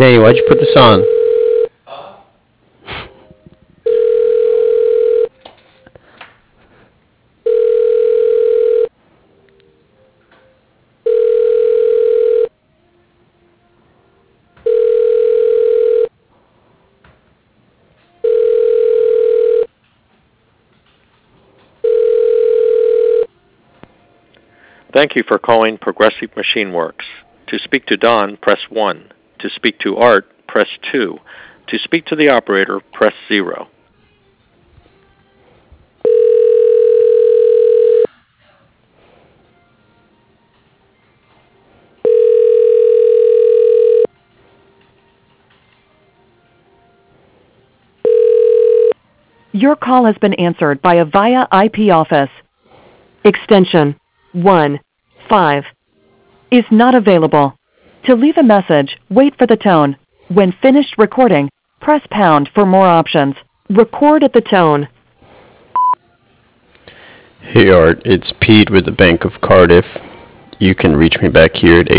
Danny, why'd you put this on? Thank you for calling Progressive Machine Works. To speak to Don, press 1. To speak to Art, press 2. To speak to the operator, press 0. Your call has been answered by a VIA IP office. Extension 15 is not available. To leave a message, wait for the tone. When finished recording, press pound for more options. Record at the tone. Hey Art, it's Pete with the Bank of Cardiff. You can reach me back here at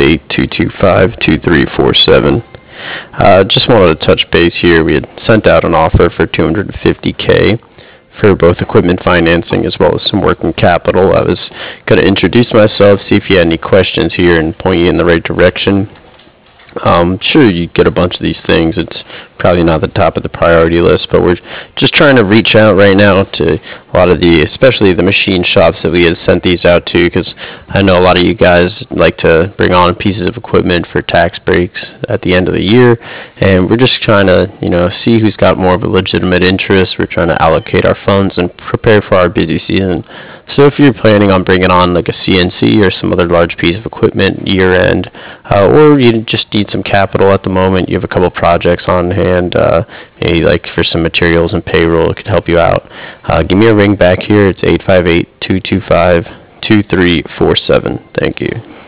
858-225-2347. Just wanted to touch base here. We had sent out an offer for $250K for both equipment financing as well as some working capital. I was going to introduce myself, see if you had any questions here, and point you in the right direction. Sure, you get a bunch of these things. It's probably not the top of the priority list, but we're just trying to reach out right now to a lot of especially the machine shops that we had sent these out to, because I know a lot of you guys like to bring on pieces of equipment for tax breaks at the end of the year, and we're just trying to, see who's got more of a legitimate interest. We're trying to allocate our funds and prepare for our busy season. So if you're planning on bringing on like a CNC or some other large piece of equipment year end, or you just need some capital at the moment, you have a couple projects on hand, maybe like for some materials and payroll, it could help you out. Give me a ring back here. It's 858-225-2347. Thank you.